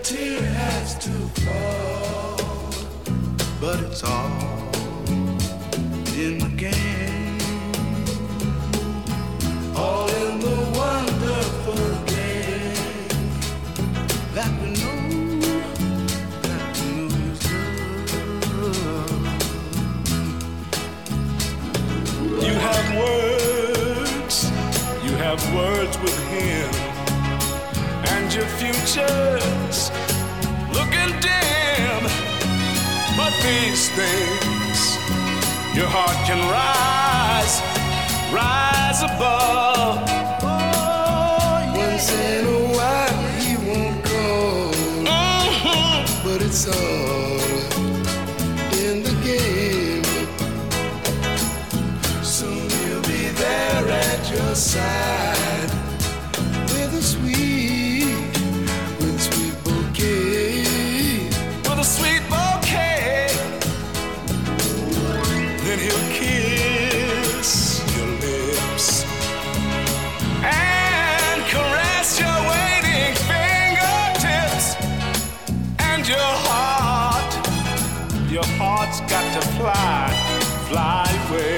tear has to fall, but it's all in the game, all in the wonderful game that we know is love. You have words with him, and your future's looking dim. But these things, your heart can rise above. Oh, once in a while he won't call, but it's all in the game. Soon he'll be there at your side with a sweet bouquet, with a sweet bouquet. Then he'll kiss your lips and caress your waiting fingertips, and your heart's got to fly away.